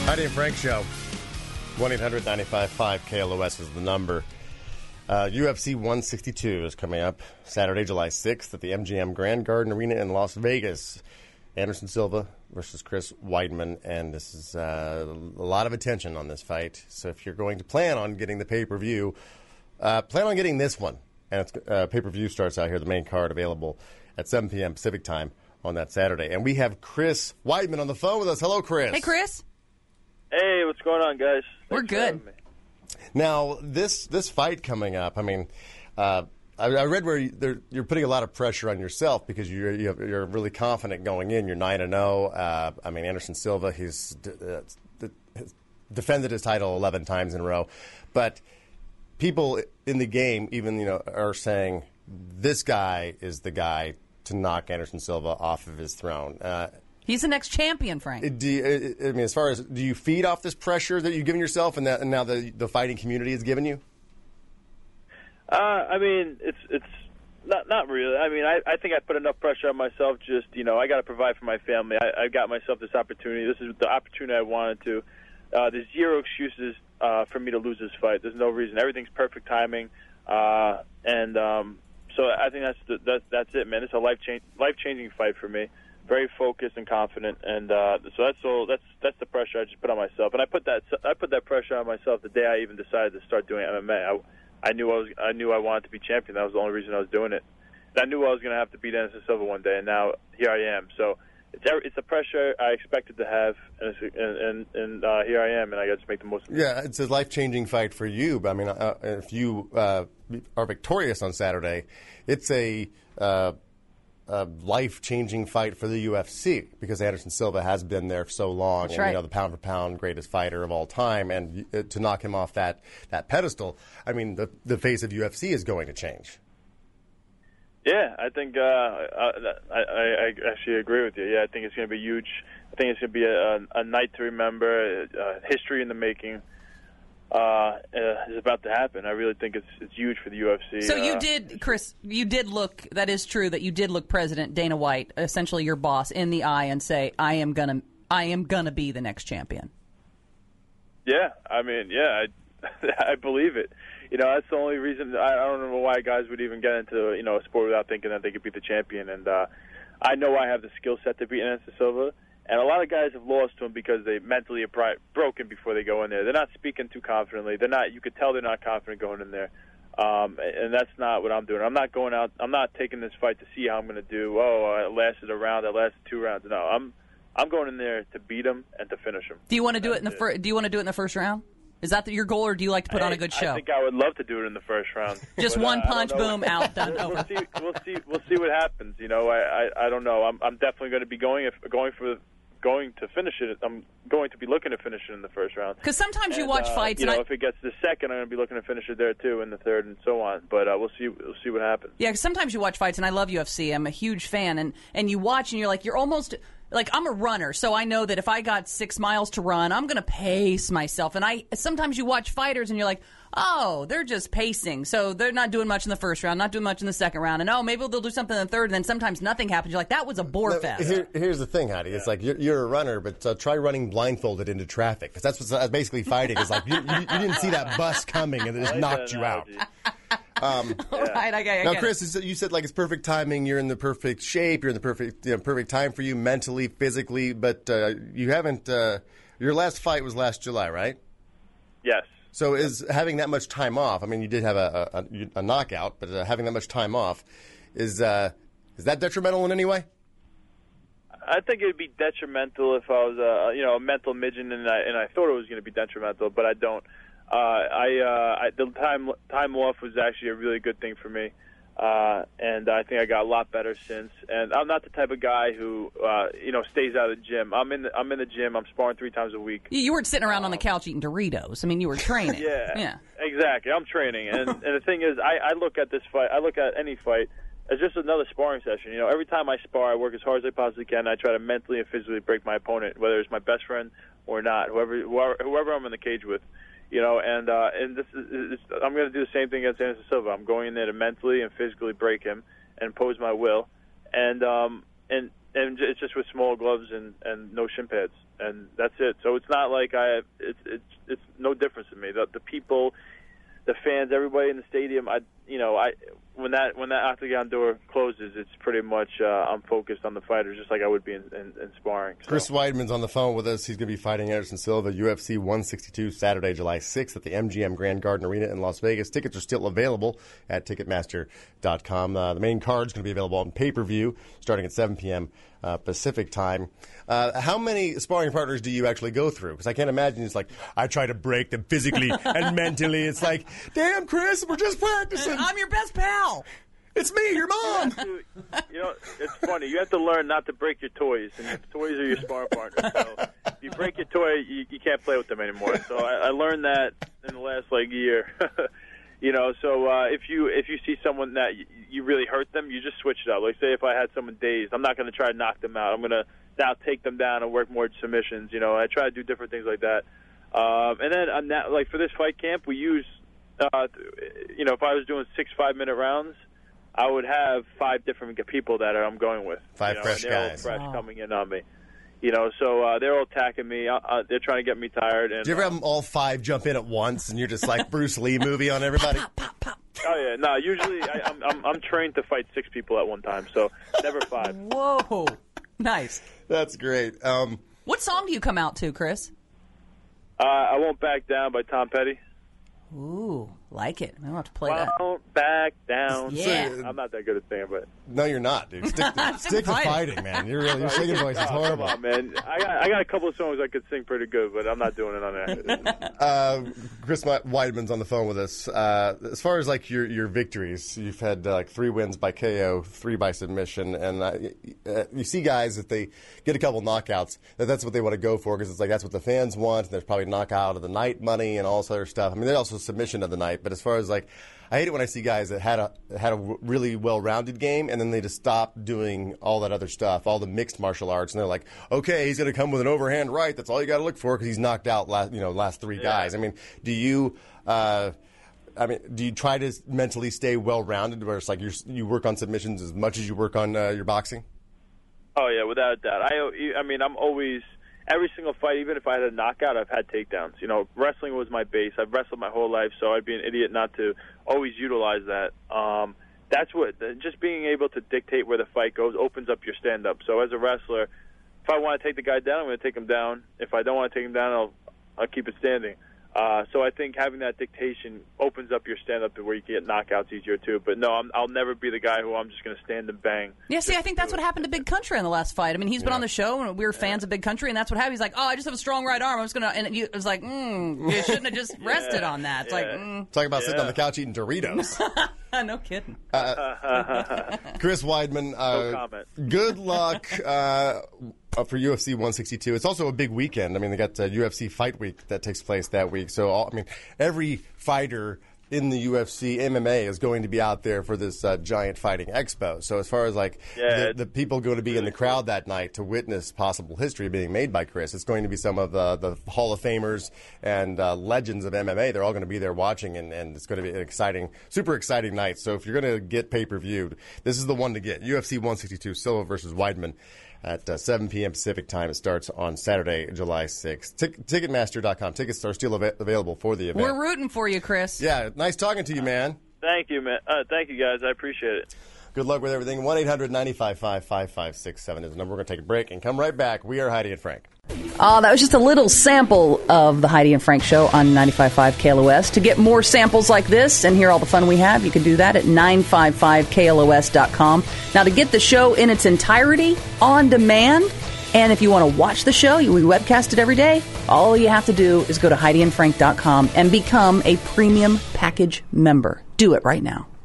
Heidi and Frank Show. 1-800-95-5 KLOS is the number. UFC 162 is coming up Saturday, July 6th at the MGM Grand Garden Arena in Las Vegas. Anderson Silva versus Chris Weidman, and this is a lot of attention on this fight. So if you're going to plan on getting the pay-per-view, plan on getting this one. And it's, pay-per-view starts out here, the main card available at 7 p.m. Pacific time on that Saturday. And we have Chris Weidman on the phone with us. Hello, Chris. Hey, Chris. Hey, what's going on, guys? We're good. Now, this fight coming up, I mean, I read where you're putting a lot of pressure on yourself because you're really confident going in. You're 9-0. I mean, Anderson Silva, he's defended his title 11 times in a row. But people in the game even are saying this guy is the guy to knock Anderson Silva off of his throne. He's the next champion, Frank. I mean, as far as, do you feed off this pressure that you've given yourself and now the fighting community has given you? I mean, it's not really. I mean, I think I put enough pressure on myself. Just I got to provide for my family. I got myself this opportunity. This is the opportunity I wanted to. There's zero excuses for me to lose this fight. There's no reason. Everything's perfect timing, and so I think that's it, man. It's a life-changing fight for me. Very focused and confident, and so that's the pressure I just put on myself. And I put that pressure on myself the day I even decided to start doing MMA. I knew I wanted to be champion. That was the only reason I was doing it. And I knew I was going to have to beat Anderson Silva one day, and now here I am. So it's the pressure I expected to have, and here I am, and I got to make the most of it. Yeah, it's a life-changing fight for you. But I mean, if you are victorious on Saturday, it's a life-changing fight for the UFC because Anderson Silva has been there for so long. That's and right. The pound-for-pound greatest fighter of all time. And to knock him off that pedestal, I mean, the face of UFC is going to change. Yeah, I think I actually agree with you. Yeah, I think it's going to be huge. I think it's going to be a night to remember, history in the making. Is about to happen. I really think it's huge for the UFC. So you did, Chris, you did look, that is true, that you did look President Dana White, essentially your boss, in the eye and say, I am gonna be the next champion. Yeah, I mean, yeah, I believe it. That's the only reason. I don't know why guys would even get into a sport without thinking that they could beat the champion. And I know I have the skill set to beat Anderson Silva. And a lot of guys have lost to him because they mentally are broken before they go in there. They're not speaking too confidently. They're not. You could tell they're not confident going in there. And that's not what I'm doing. I'm not going out. I'm not taking this fight to see how I'm going to do. Oh, I lasted a round. I lasted 2 rounds. No, I'm going in there to beat him and to finish him. Do you want to do it in the Do you want to do it in the first round? Is that your goal, or do you like to put on a good show? I think I would love to do it in the first round. Just one punch, boom, out, done, over. We'll see what happens. I don't know. I'm definitely going to be going to finish it. I'm going to be looking to finish it in the first round. Because sometimes you watch fights, if it gets to the second, I'm going to be looking to finish it there too, in the third, and so on. But we'll see what happens. Yeah, because sometimes you watch fights, and I love UFC. I'm a huge fan, and you watch, and you're like, you're almost like, I'm a runner, so I know that if I got 6 miles to run, I'm going to pace myself. And sometimes you watch fighters, and you're like, oh, they're just pacing, so they're not doing much in the first round, not doing much in the second round, and maybe they'll do something in the third, and then sometimes nothing happens. You're like, that was a bore fest. Here's the thing, Heidi. It's like you're a runner, but try running blindfolded into traffic, because that's basically fighting. It's like you didn't see that bus coming, and it just knocked you out. Right, I get now, Chris, you said like it's perfect timing. You're in the perfect shape. You're in the perfect time for you mentally, physically. But you haven't. Your last fight was last July, right? Yes. So is having that much time off? I mean, you did have a knockout, but having that much time off is that detrimental in any way? I think it would be detrimental if I was a mental midget and I thought it was going to be detrimental, but I don't. The time off was actually a really good thing for me, and I think I got a lot better since. And I'm not the type of guy who stays out of the gym. I'm in the gym. I'm sparring 3 times a week. You weren't sitting around on the couch eating Doritos. I mean, you were training. Yeah, exactly. I'm training, and the thing is, I look at this fight. I look at any fight as just another sparring session. Every time I spar, I work as hard as I possibly can. I try to mentally and physically break my opponent, whether it's my best friend or not, whoever I'm in the cage with. And this is I'm going to do the same thing against Anderson Silva. I'm going in there to mentally and physically break him and impose my will, and and it's just with small gloves and no shin pads, and that's it. So it's not like it's no difference in me. The people, the fans, everybody in the stadium. When that octagon door closes, it's pretty much I'm focused on the fighters, just like I would be in sparring. So. Chris Weidman's on the phone with us. He's going to be fighting Anderson Silva, UFC 162, Saturday, July 6th at the MGM Grand Garden Arena in Las Vegas. Tickets are still available at Ticketmaster.com. The main card is going to be available on pay-per-view starting at 7 p.m. Pacific time. How many sparring partners do you actually go through? Because I can't imagine it's like, I try to break them physically and mentally. It's like, damn, Chris, we're just practicing. I'm your best pal. It's me, your mom. It's funny. You have to learn not to break your toys, and your toys are your sparring partners. So if you break your toy, you can't play with them anymore. So I learned that in the last year. So if you see someone that you really hurt them, you just switch it up. Like, say if I had someone dazed, I'm not going to try to knock them out. I'm going to now take them down and work more submissions. I try to do different things like that. And then on that, like for this fight camp, we use, if I was doing 6 5-minute rounds, I would have 5 different people that I'm going with. 5 fresh they're guys. All fresh coming in on me. So they're all attacking me. They're trying to get me tired. And, do you ever have them all 5 jump in at once, and you're just like Bruce Lee movie on everybody? Pop, pop. Oh yeah, no. Usually, I'm trained to fight 6 people at one time, so never 5. Whoa, nice. That's great. What song do you come out to, Chris? I Won't Back Down by Tom Petty. Ooh, like it. I don't have to play that. Won't back down. Yeah. I'm not that good at singing, but No, you're not, dude. Stick to fighting, man. Your singing voice is horrible. Come on, man. I got a couple of songs I could sing pretty good, but I'm not doing it on there. Chris Weidman's on the phone with us. As far as like your victories, you've had 3 wins by KO, 3 by submission, and you see guys if they get a couple knockouts, that's what they want to go for because it's like that's what the fans want. And there's probably knockout of the night money and all this other stuff. I mean, there's also submission of the night, but as far as like, I hate it when I see guys that had a really well-rounded game and then they just stop doing all that other stuff, all the mixed martial arts, and they're like, okay, he's going to come with an overhand right. That's all you got to look for because he's knocked out last 3 guys. I mean, do you try to mentally stay well-rounded where it's like you work on submissions as much as you work on your boxing? Oh yeah, without a doubt. I'm always. Every single fight, even if I had a knockout, I've had takedowns. Wrestling was my base. I've wrestled my whole life, so I'd be an idiot not to always utilize that. That's what just being able to dictate where the fight goes opens up your stand-up. So as a wrestler, if I want to take the guy down, I'm going to take him down. If I don't want to take him down, I'll keep it standing. So I think having that dictation opens up your stand-up to where you can get knockouts easier, too. But, no, I'll never be the guy who I'm just going to stand and bang. Yeah, see, I think that's what happened to Big Country in the last fight. I mean, he's been on the show, and we were fans of Big Country, and that's what happened. He's like, I just have a strong right arm. I'm just going to – and it was like, you shouldn't have just rested on that. It's like, Talking about sitting on the couch eating Doritos. No kidding. Chris Weidman, no comment. Good luck for UFC 162. It's also a big weekend. I mean, they got UFC Fight Week that takes place that week. So, every fighter in the UFC MMA is going to be out there for this giant fighting expo. So as far as the people going to be in the crowd that night to witness possible history being made by Chris, it's going to be some of the Hall of Famers and legends of MMA. They're all going to be there watching, and it's going to be an exciting, super exciting night. So if you're going to get pay-per-viewed, this is the one to get. UFC 162, Silva versus Weidman. At 7 p.m. Pacific time. It starts on Saturday, July 6th. Ticketmaster.com. Tickets are still available for the event. We're rooting for you, Chris. Yeah, nice talking to you, man. Thank you, man. Thank you, guys. I appreciate it. Good luck with everything. 1-800-955-5567 is the number. We're going to take a break and come right back. We are Heidi and Frank. That was just a little sample of the Heidi and Frank Show on 95.5 KLOS. To get more samples like this and hear all the fun we have, you can do that at 955KLOS.com. Now, to get the show in its entirety on demand, and if you want to watch the show, we webcast it every day, all you have to do is go to HeidiandFrank.com and become a premium package member. Do it right now.